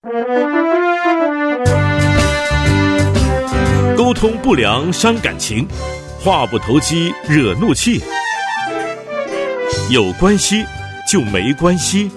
沟通不良伤感情，话不投机惹怒气。有关系就没关系。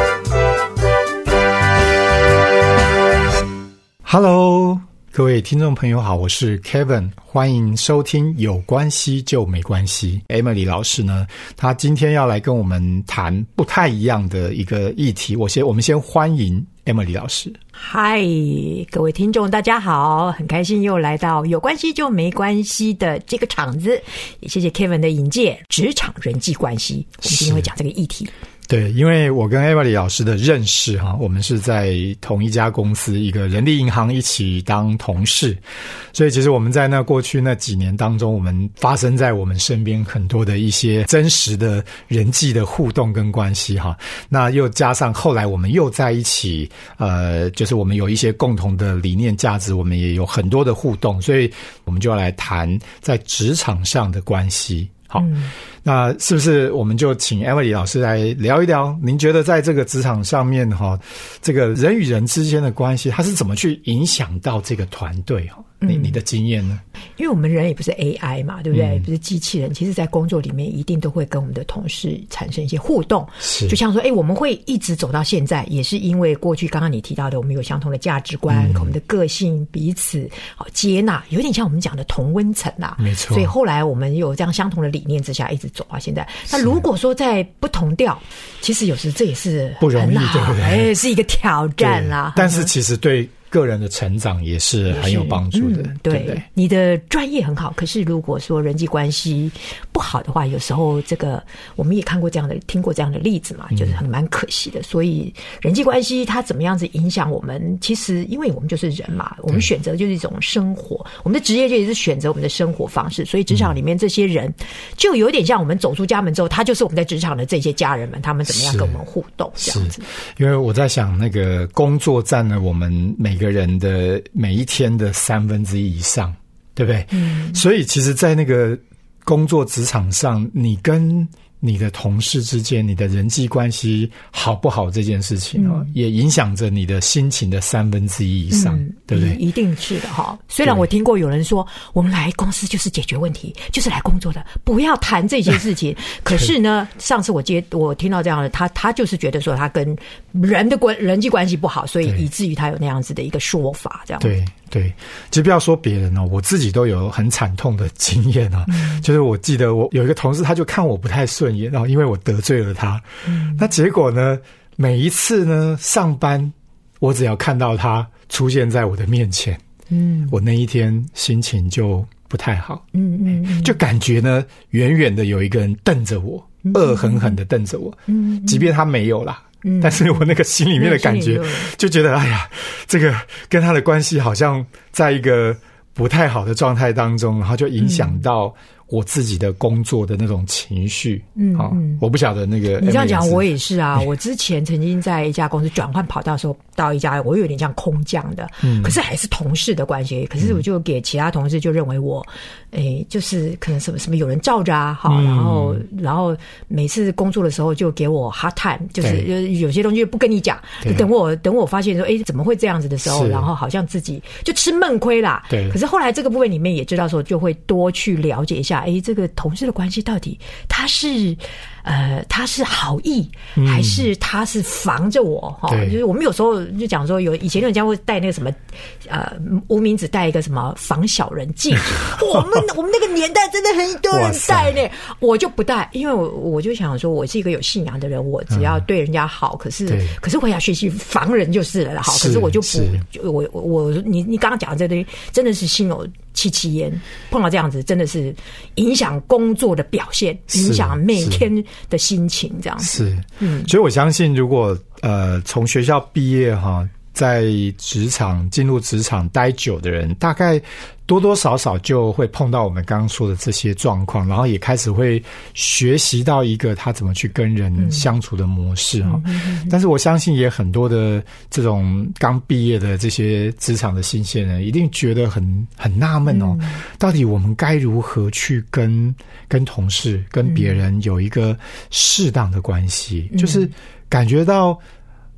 Hello， 各位听众朋友好，我是 Kevin， 欢迎收听有关系就没关系。Emily 老师呢，她今天要来跟我们谈不太一样的一个议题。我们先欢迎 Emily 老师。 嗨，各位听众大家好，很开心又来到有关系就没关系的这个场子，也谢谢 Kevin 的引荐，职场人际关系，我们今天会讲这个议题。 对，因为我跟 Emily 老师的认识我们是在同一家公司一个人力银行一起当同事，所以其实我们在过去那几年当中，我们发生在我们身边很多的一些真实的人际的互动跟关系那又加上后来我们又在一起就是我们有一些共同的理念价值，我们也有很多的互动，所以我们就要来谈在职场上的关系。好，那是不是我们就请 Emily 老师来聊一聊，您觉得在这个职场上面这个人与人之间的关系，它是怎么去影响到这个团队你的经验呢？ 因为我们人也不是 AI 嘛，对不对？不是机器人，其实在工作里面一定都会跟我们的同事产生一些互动，是就像说我们会一直走到现在，也是因为过去刚刚你提到的，我们有相同的价值观，我们的个性彼此接纳，有点像我们讲的同温层啦， 没错。 所以后来我们有这样相同的理念之下一直走到现在。那如果说在不同调，其实有时这也是不容易，对不对？ 是一个挑战啦。 但是其实对个人的成长也是很有帮助的，对不对？ 你的专业很好，可是如果说人际关系不好的话，有时候这个我们也听过这样的例子嘛，就是蛮可惜的。所以人际关系它怎么样子影响我们？其实因为我们就是人嘛，我们选择就是一种生活，我们的职业就也是选择我们的生活方式。所以职场里面这些人就有点像我们走出家门之后，他就是我们在职场的这些家人们，他们怎么样跟我们互动这样子。 因为我在想，那个工作占了我们每个人的每一天的1/3以上，对不对？所以其实在那个工作职场上，你跟你的同事之间，你的人际关系好不好这件事情也影响着你的心情的1/3以上，对不对？ 一定是的虽然我听过有人说，我们来公司就是解决问题，就是来工作的，不要谈这些事情。可是呢，上次我听到这样的，他就是觉得说他跟人际关系不好，所以以至于他有那样子的一个说法，这样。 对，其实不要说别人我自己都有很惨痛的经验就是我记得我有一个同事，他就看我不太顺眼因为我得罪了他。那结果呢，每一次呢上班，我只要看到他出现在我的面前，我那一天心情就不太好。就感觉呢，远远的有一个人瞪着我，恶狠狠的瞪着我。即便他没有啦。但是我那个心里面的感觉就觉得这个跟他的关系好像在一个不太好的状态当中，然后就影响到我自己的工作的那种情绪。我不晓得那个你这样讲，我也是我之前曾经在一家公司转换跑道的时候，到一家我有点像空降的，可是还是同事的关系。可是我就给其他同事就认为我就是可能什么有人罩着然后每次工作的时候就给我 hard time， 就是有些东西不跟你讲，等我发现说怎么会这样子的时候，然后好像自己就吃闷亏啦。可是后来这个部分里面也知道说，就会多去了解一下这个同事的关系到底他是好意还是他是防着我就是我们有时候就讲说，以前有人家会戴那个什么无名指戴一个什么防小人镜我们那个年代真的很多人戴呢，我就不戴，因为我就想说，我是一个有信仰的人，我只要对人家好，可是我要学习防人就是了可是我就不你刚刚讲的这堆真的是心有戚焉，碰到这样子真的是影响工作的表现，影响每天的心情，这样子。 所以我相信，如果从学校毕业在进入职场待久的人，大概多多少少就会碰到我们刚刚说的这些状况，然后也开始会学习到一个他怎么去跟人相处的模式但是我相信也很多的这种刚毕业的这些职场的新鲜人一定觉得很纳闷到底我们该如何去跟同事跟别人有一个适当的关系，就是感觉到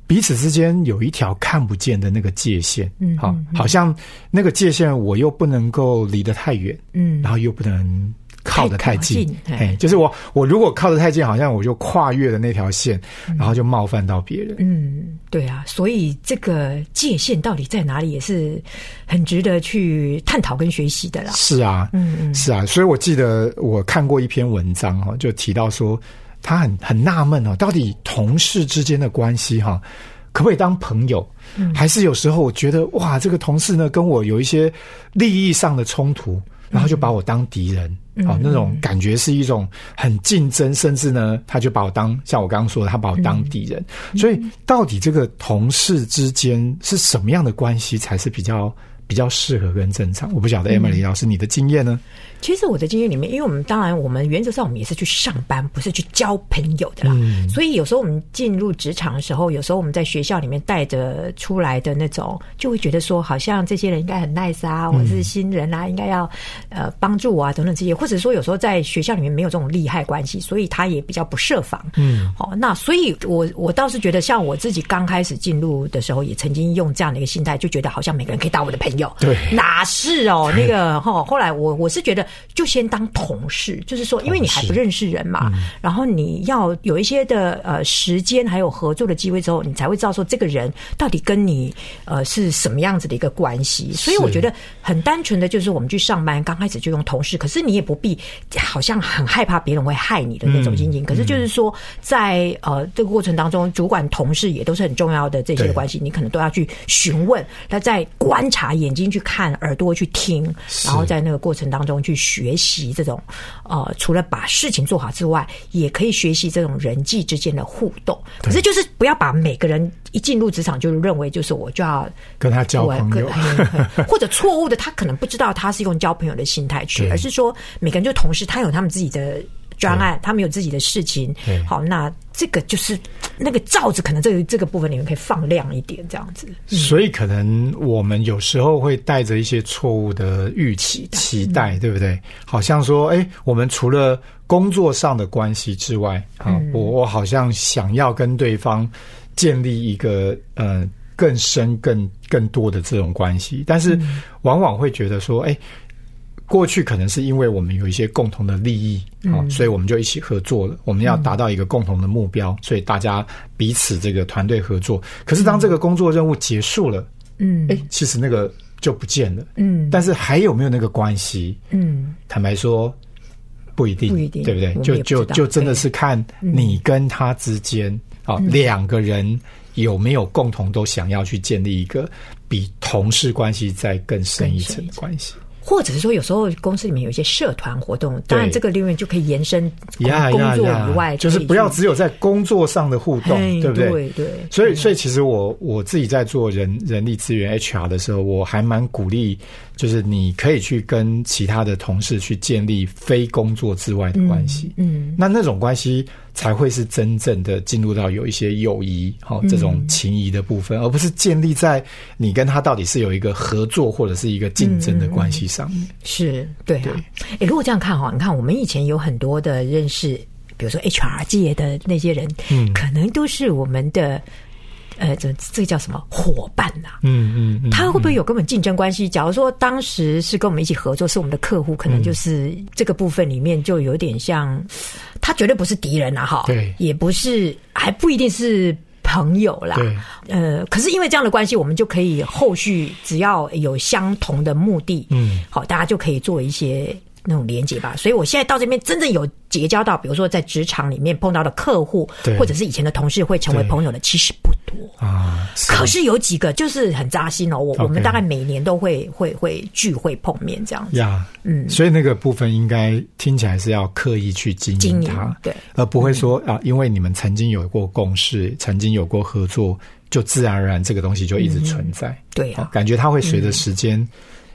彼此之间有一条看不见的那个界限，好像那个界限我又不能够离得太远，然后又不能靠得太近，就是我如果靠得太近，好像我就跨越了那条线，然后就冒犯到别人。 对啊，所以这个界限到底在哪里，也是很值得去探讨跟学习的啦。 是啊，是啊，所以我记得我看过一篇文章哈，就提到说他很纳闷哦，到底同事之间的关系哈，可不可以当朋友？还是有时候我觉得哇，这个同事呢跟我有一些利益上的冲突，然后就把我当敌人。那种感觉是一种很竞争，甚至呢他就把我当像我刚刚说的，他把我当敌人。所以到底这个同事之间是什么样的关系才是比较适合跟正常？我不晓得 Emily 老师你的经验呢？ 其实我的经验里面，因为我们原则上我们也是去上班，不是去交朋友的啦。所以有时候我们进入职场的时候，有时候我们在学校里面带着出来的那种，就会觉得说好像这些人应该很 nice 啊，或是新人啊，应该要帮助我啊等等这些，或者说有时候在学校里面没有这种利害关系，所以他也比较不设防。那所以我倒是觉得，像我自己刚开始进入的时候，也曾经用这样的一个心态，就觉得好像每个人可以当我的朋友。 对， 哪是哦？那个后来我是觉得。就先当同事，就是说，因为你还不认识人嘛，然后你要有一些的时间还有合作的机会之后，你才会知道说这个人到底跟你是什么样子的一个关系。所以我觉得很单纯的就是我们去上班，刚开始就用同事，可是你也不必好像很害怕别人会害你的那种心情。可是就是说，在这个过程当中，主管同事也都是很重要的这些关系，你可能都要去询问，那在观察，眼睛去看，耳朵去听，然后在那个过程当中去学习这种除了把事情做好之外，也可以学习这种人际之间的互动。可是就是不要把每个人一进入职场就认为就是我就要跟他交朋友， 或者错误的他可能不知道他是用交朋友的心态去，而是说每个人就同事，他有他们自己的专案，他们有自己的事情。好，那这个就是那个罩子，可能这个部分你们可以放亮一点，这样子。 所以可能我们有时候会带着一些错误的预期、期待，对不对？好像说，我们除了工作上的关系之外，我好像想要跟对方建立一个更深、更多的这种关系，但是往往会觉得说，过去可能是因为我们有一些共同的利益，所以我们就一起合作了。我们要达到一个共同的目标，所以大家彼此这个团队合作。可是当这个工作任务结束了，其实那个就不见了。但是还有没有那个关系？坦白说，不一定，对不对？就真的是看你跟他之间两个人有没有共同都想要去建立一个比同事关系再更深一层的关系。 或者是说，有时候公司里面有一些社团活动，当然这个利润就可以延伸工作以外， 就是不要只有在工作上的互动，对不对？ 对。 所以其实我自己在做人力资源 HR 的时候，我还蛮鼓励，就是你可以去跟其他的同事去建立非工作之外的关系。那种关系才会是真正的进入到有一些友谊这种情谊的部分，而不是建立在你跟他到底是有一个合作或者是一个竞争的关系上面。 是，对啊。如果这样看你看我们以前有很多的认识，比如说 HR 界的那些人，可能都是我们的这个叫什么伙伴呐？他会不会有根本竞争关系？假如说当时是跟我们一起合作，是我们的客户，可能就是这个部分里面就有点像，他绝对不是敌人啦，对，也不是，还不一定是朋友啦。对，可是因为这样的关系，我们就可以后续只要有相同的目的，好，大家就可以做一些那种连结吧。所以我现在到这边真正有结交到，比如说在职场里面碰到的客户，或者是以前的同事会成为朋友的，其实不多啊。可是有几个就是很扎心哦。我们大概每年都会聚会碰面这样子呀。 所以那个部分应该听起来是要刻意去经营它， 对， 而不会说因为你们曾经有过共识，曾经有过合作，就自然而然这个东西就一直存在。 对啊， 感觉它会随着时间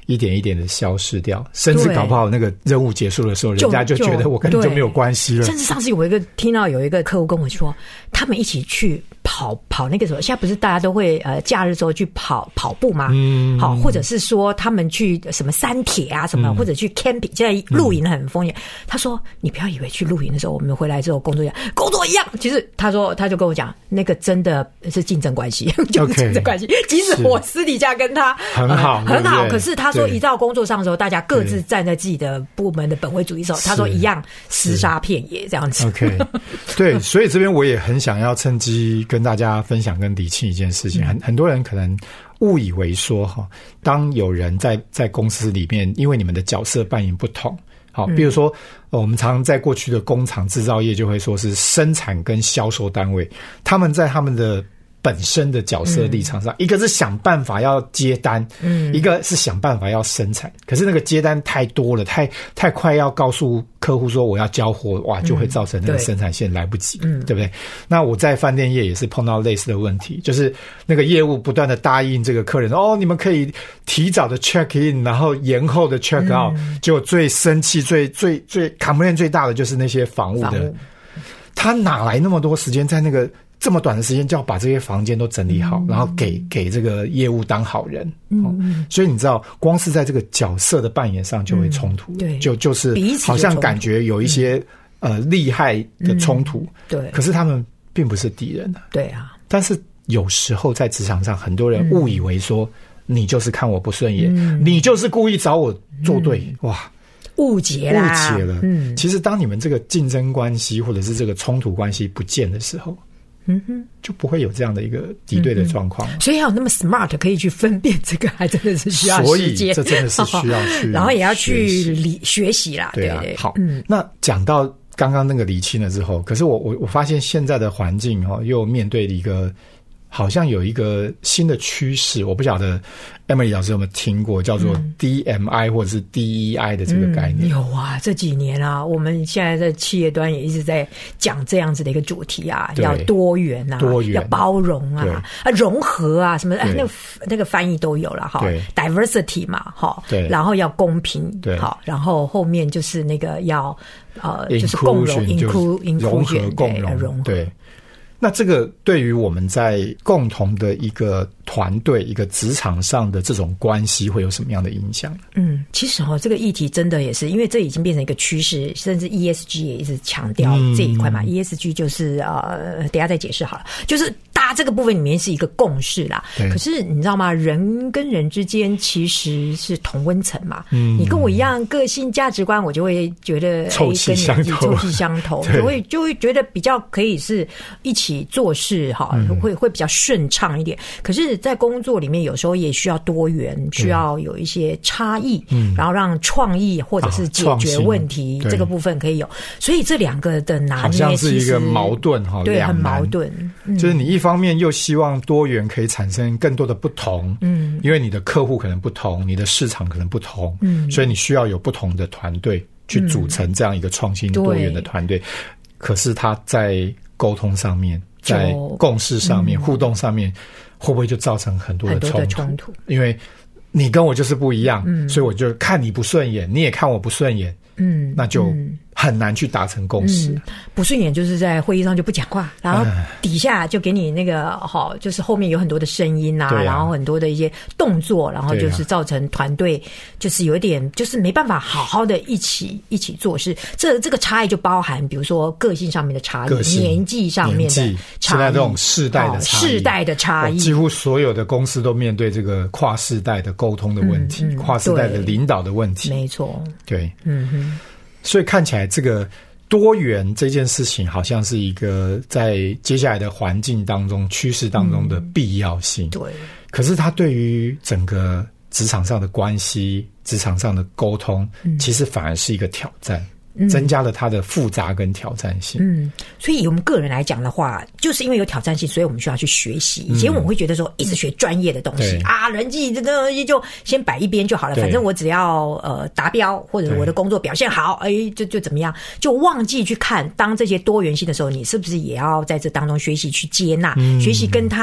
一点一点的消失掉，甚至搞不好那个任务结束的时候，人家就觉得我跟你就没有关系了。 甚至上次我听到有一个客户跟我说，他们一起去跑那个什么，现在不是大家都会假日之后去跑步吗？好，或者是说他们去什么山铁啊什么，或者去 camping， 现在露营很风险。他说你不要以为去露营的时候，我们回来之后工作一样，其实他就跟我讲，那个真的是竞争关系，就是竞争关系。即使我私底下跟他很好， 可是他说一到工作上的时候，大家各自站在自己的部门的本位主义的时候，他说一样厮杀片野这样子。 OK， 对，所以这边我也很想要趁机跟大家分享跟理清一件事情。很多人可能误以为说当有人在公司里面，因为你们的角色扮演不同。好，比如说，我们常在过去的工厂制造业就会说是生产跟销售单位，他们在他们的本身的角色立场上，一个是想办法要接单，一个是想办法要生产。可是那个接单太多了，太快要告诉客户说我要交货，哇，就会造成那个生产线来不及，对不对？那我在饭店业也是碰到类似的问题，就是那个业务不断的答应这个客人，你们可以提早的 check in， 然后延后的 check out，结果最生气、最 complaint 最大的就是那些房务的，他哪来那么多时间在那个这么短的时间就要把这些房间都整理好，然后给这个业务当好人，所以你知道，光是在这个角色的扮演上就会冲突，就是好像感觉有一些利害的冲突，对，可是他们并不是敌人啊， 对啊， 但是有时候在职场上，很多人误以为说你就是看我不顺眼，你就是故意找我作对，哇。 误解了。 其实当你们这个竞争关系或者是这个冲突关系不见的时候，就不会有这样的一个敌对的状况。 所以要有那么 smart 可以去分辨这个，还真的是需要时间。 所以这真的是需要去然后也要去学习啦。 对啊，好，那讲到刚刚那个厘清了之后，可是我发现现在的环境又面对一个好像有一个新的趋势，我不晓得 Emily 老师有没有听过叫做 DMI 或者是 DEI 的这个概念。 有啊，这几年啊，我们现在在企业端也一直在讲这样子的一个主题啊，要多元啊，要包容啊，融合啊，什么那个翻译都有了哈 ，diversity 嘛哈，然后要公平，好，然后后面就是那个要就是共融融合共融，对。那这个对于我们在共同的一个团队、一个职场上的这种关系会有什么样的影响？ 其实这个议题真的也是，因为这已经变成一个趋势，甚至 ESG 也一直强调这一块嘛。ESG 就是等一下再解释好了，就是大家这个部分里面是一个共识啦。可是你知道吗？人跟人之间其实是同温层嘛。你跟我一样个性、价值观，我就会觉得臭气相投， 就会觉得比较可以是一起做事哈，会比较顺畅一点。可是，在工作里面，有时候也需要多元，需要有一些差异，然后让创意或者是解决问题这个部分可以有。所以这两个的拿捏， 好像是一个矛盾哈， 对，很矛盾。 就是你一方面又希望多元可以产生更多的不同，因为你的客户可能不同，你的市场可能不同，所以你需要有不同的团队去组成这样一个创新多元的团队。可是他在沟通上面，在共识上面、互动上面，会不会就造成很多的冲突？因为你跟我就是不一样，所以我就看你不顺眼，你也看我不顺眼，那就很难去达成共识。 不顺眼就是在会议上就不讲话，然后底下就给你那个就是后面有很多的声音啊，然后很多的一些动作，然后就是造成团队就是有一点就是没办法好好的一起做事。这个差异就包含比如说个性上面的差异，年纪上面的差异， 现在这种世代的差异，几乎所有的公司都面对这个跨世代的沟通的问题，跨世代的领导的问题。 没错， 对，所以看起来这个多元这件事情好像是一个在接下来的环境当中、趋势当中的必要性。 对， 可是它对于整个职场上的关系、职场上的沟通，其实反而是一个挑战。增加了它的复杂跟挑战性。 所以以我们个人来讲的话，就是因为有挑战性，所以我们需要去学习。以前我们会觉得说一直学专业的东西人际这个东西就先摆一边就好了，反正我只要达标或者我的工作表现好，就怎么样，就忘记去看当这些多元性的时候，你是不是也要在这当中学习去接纳，学习跟他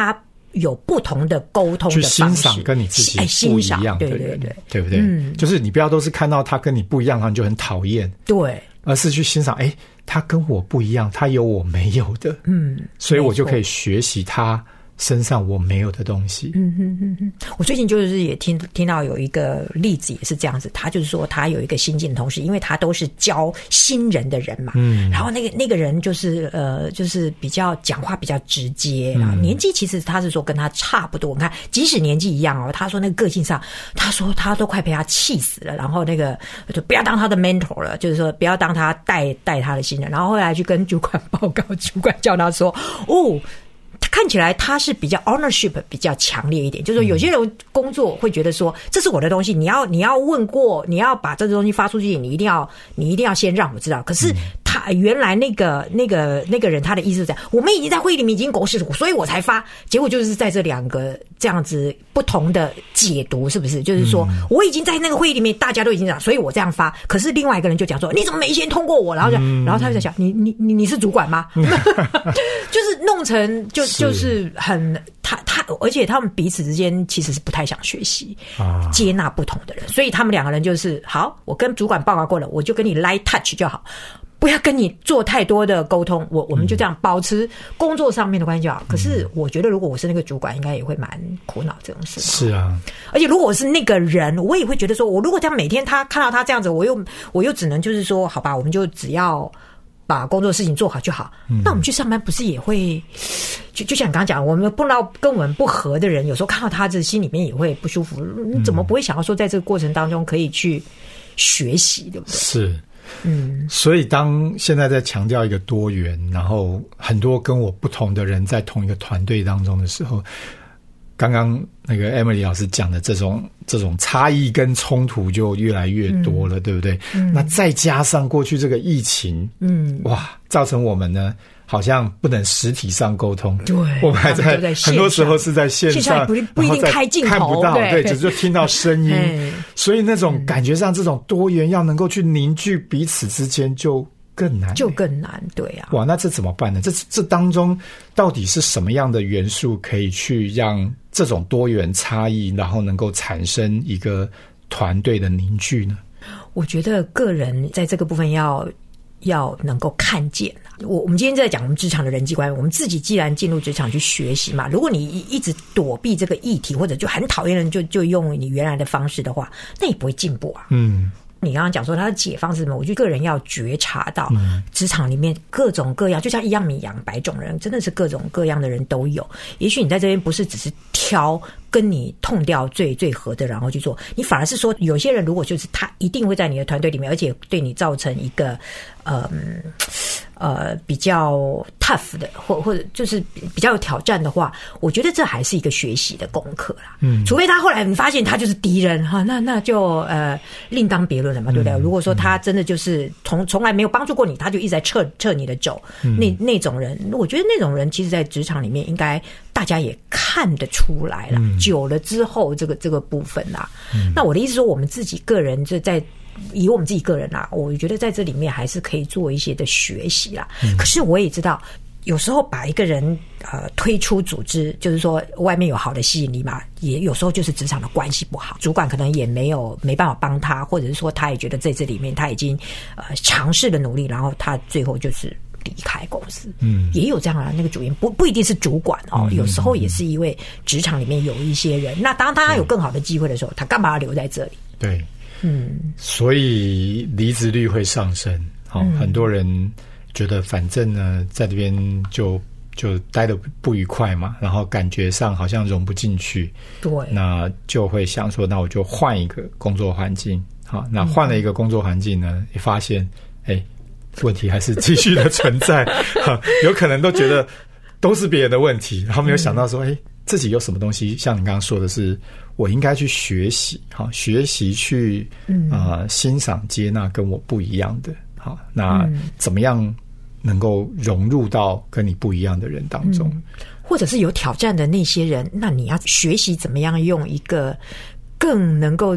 有不同的沟通的方式， 去欣赏跟你自己不一样的人，对不对？就是你不要都是看到他跟你不一样，然后你就很讨厌， 对， 而是去欣赏，他跟我不一样，他有我没有的，所以我就可以学习他身上我没有的东西。 我最近就是也听到有一个例子也是这样子，他就是说他有一个新进的同事，因为他都是教新人的人嘛，然后那个人就是比较讲话比较直接，然后年纪其实他是说跟他差不多，你看即使年纪一样他说那个个性上，他说他都快被他气死了，然后那个就不要当他的 mentor 了，就是说不要当他带他的新人，然后后来去跟主管报告，主管叫他说看起来他是比较 ownership 比较强烈一点，就是说有些人工作会觉得说这是我的东西，你要问过，你要把这个东西发出去，你一定要先让我知道。可是他原来那个人他的意思是这样，我们已经在会议里面已经狗屎，所以我才发。结果就是在这两个这样子不同的解读，是不是？就是说我已经在那个会议里面大家都已经讲，所以我这样发。可是另外一个人就讲说你怎么没先通过我？然后他就在想你是主管吗？就是弄成就是很他，而且他们彼此之间其实是不太想学习接纳不同的人，所以他们两个人就是好，我跟主管报告过了，我就跟你 light touch 就好，不要跟你做太多的沟通，我们就这样保持工作上面的关系就好。可是我觉得如果我是那个主管，应该也会蛮苦恼这种事。 是啊，而且如果我是那个人，我也会觉得说，我如果这样每天他看到他这样子，我又只能就是说，好吧，我们就只要把工作事情做好就好。那我们去上班不是也会就像你刚刚讲，我们碰到跟我们不合的人，有时候看到他这心里面也会不舒服。你怎么不会想要说在这个过程当中可以去学习，对不对？ 是。所以当现在在强调一个多元，然后很多跟我不同的人在同一个团队当中的时候，刚刚那个 Emily 老师讲的这种差异跟冲突就越来越多了，对不对？那再加上过去这个疫情，哇，造成我们呢好像不能实体上沟通，对，我们还在很多时候是在线上， 不一定开镜头， 看不到，对，只是听到声音，所以那种感觉上这种多元要能够去凝聚彼此之间就更难，对啊。哇，那这怎么办呢？这当中到底是什么样的元素可以去让这种多元差异，然后能够产生一个团队的凝聚呢？ 我觉得个人在这个部分要能够看见。我们今天在讲我们职场的人际关系，我们自己既然进入职场去学习嘛，如果你一直躲避这个议题，或者就很讨厌人就用你原来的方式的话，那也不会进步啊。你刚刚讲说他的解放是什么？我觉得个人要觉察到职场里面各种各样，就像一样米养百种人，真的是各种各样的人都有。也许你在这边不是只是挑跟你痛调最合的然后去做，你反而是说有些人如果就是他一定会在你的团队里面，而且对你造成一个比较 tough 的或者就是比较有挑战的话，我觉得这还是一个学习的功课啦。除非他后来你发现他就是敌人哈，那就另当别论了嘛，对不对？如果说他真的就是从来没有帮助过你，他就一直在撤你的肘，那种人，我觉得那种人其实在职场里面应该大家也看得出来了。久了之后这个部分啦，那我的意思说我们自己个人就在以我们自己个人啦，我觉得在这里面还是可以做一些的学习啦。可是我也知道有时候把一个人推出组织，就是说外面有好的吸引力嘛，也有时候就是职场的关系不好，主管可能也没办法帮他，或者是说他也觉得在这里面他已经尝试了努力，然后他最后就是离开公司。也有这样的那个主因，不一定是主管有时候也是因为职场里面有一些人，那当他有更好的机会的时候，他干嘛要留在这里？ 对，所以离职率会上升。很多人觉得反正呢在这边就待得不愉快嘛，然后感觉上好像融不进去，对，那就会想说那我就换一个工作环境。好，那换了一个工作环境呢，也发现问题还是继续的存在。有可能都觉得都是别人的问题，然后没有想到说自己有什么东西，像你刚刚说的是我应该去学习，学习去欣赏接纳跟我不一样的。好，那怎么样能够融入到跟你不一样的人当中， 或者是有挑战的那些人，那你要学习怎么样用一个更能够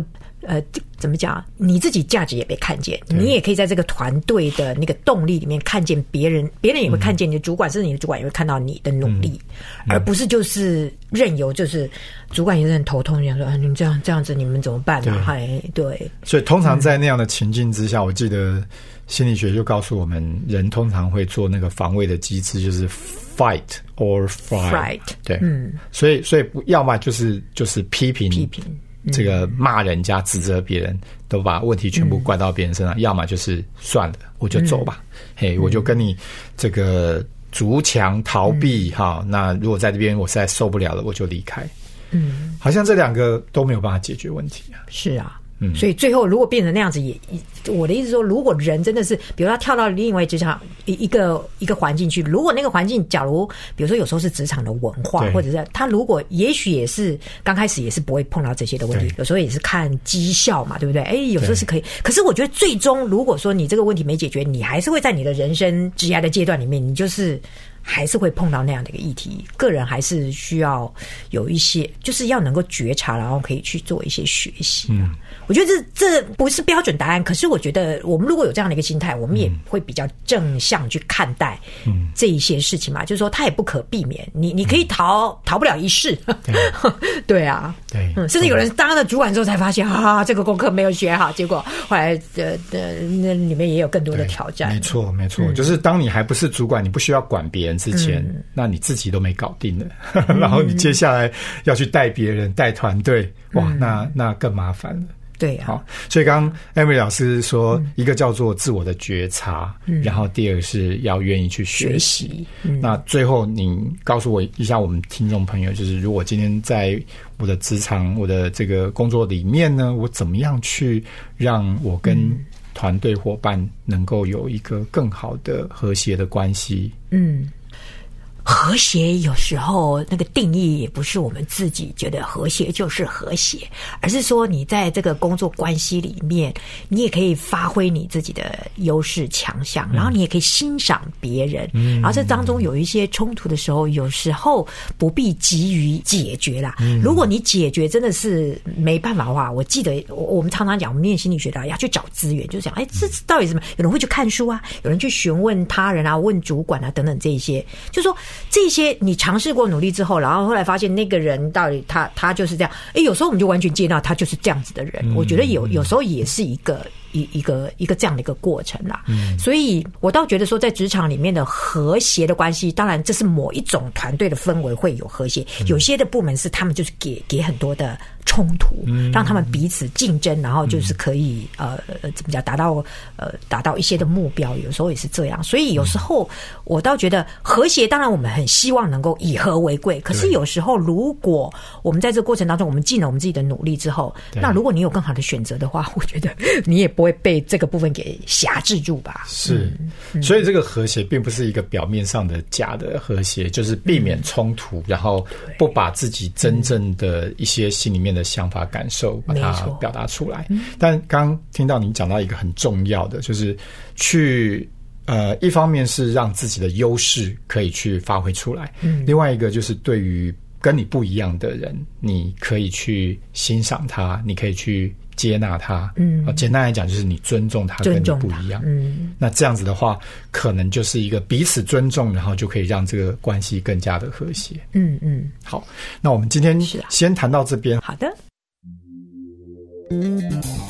怎么讲？你自己价值也被看见，你也可以在这个团队的那个动力里面看见别人，别人也会看见你的主管，甚至你的主管也会看到你的努力，而不是就是任由，就是主管也是很头痛，想说你们这样子你们怎么办啊？对。 所以通常在那样的情境之下，我记得心理学就告诉我们，人通常会做那个防卫的机制，就是 fight or flight。对，所以要么就是批评这个骂人家、指责别人，都把问题全部怪到别人身上；要么就是算了，我就走吧，我就跟你这个筑墙逃避哈。那如果在这边我实在受不了了，我就离开。好像这两个都没有办法解决问题啊。 是啊。所以最后如果变成那样子，我的意思说，如果人真的是，比如他跳到另外职场一个环境去，如果那个环境，假如比如说有时候是职场的文化，或者是他如果也许也是刚开始也是不会碰到这些的问题，有时候也是看绩效嘛，对不对？有时候是可以，可是我觉得最终如果说你这个问题没解决，你还是会在你的人生职业的阶段里面，你就是还是会碰到那样的一个议题。个人还是需要有一些，就是要能够觉察，然后可以去做一些学习。我觉得这不是标准答案，可是我觉得我们如果有这样的一个心态，我们也会比较正向去看待这一些事情嘛。就是说，它也不可避免，你可以逃不了一世。对啊，对，甚至有人当了主管之后才发现这个功课没有学好，结果后来那里面也有更多的挑战。 没错，就是当你还不是主管，你不需要管别人之前，那你自己都没搞定了，然后你接下来要去带别人、带团队，哇，那更麻烦了。 对啊， 好，所以刚刚 Emily 老师说，一个叫做自我的觉察，然后第二个是要愿意去学习。那最后您告诉我一下，我们听众朋友，就是如果今天在我的职场、我的这个工作里面呢，我怎么样去让我跟团队伙伴能够有一个更好的和谐的关系？ 和谐有时候那个定义也不是我们自己觉得和谐就是和谐，而是说你在这个工作关系里面，你也可以发挥你自己的优势强项，然后你也可以欣赏别人，然后这当中有一些冲突的时候，有时候不必急于解决啦。如果你解决真的是没办法的话，我记得我们常常讲，我们念心理学的要去找资源，就是讲这到底什么？有人会去看书啊，有人去询问他人啊，问主管啊等等这一些，就是说这些你尝试过努力之后，然后后来发现那个人到底他就是这样，有时候我们就完全接纳他就是这样子的人。我觉得有时候也是一个这样的一个过程啦。所以我倒觉得说，在职场里面的和谐的关系，当然这是某一种团队的氛围会有和谐，有些的部门是他们就是给很多的冲突，让他们彼此竞争，然后就是可以怎么讲达到一些的目标，有时候也是这样。所以有时候我倒觉得和谐，当然我们很希望能够以和为贵，可是有时候如果我们在这个过程当中，我们尽了我们自己的努力之后，那如果你有更好的选择的话，我觉得你也不会被这个部分给辖制住吧。 是，所以这个和谐并不是一个表面上的假的和谐，就是避免冲突，然后不把自己真正的一些心里面的想法感受把它表达出来。但刚听到您讲到一个很重要的，就是去一方面是让自己的优势可以去发挥出来，另外一个就是对于跟你不一样的人，你可以去欣赏他，你可以去接纳他。简单来讲就是你尊重他，跟你不一样。那这样子的话，可能就是一个彼此尊重，然后就可以让这个关系更加的和谐。好，那我们今天先谈到这边。 好的。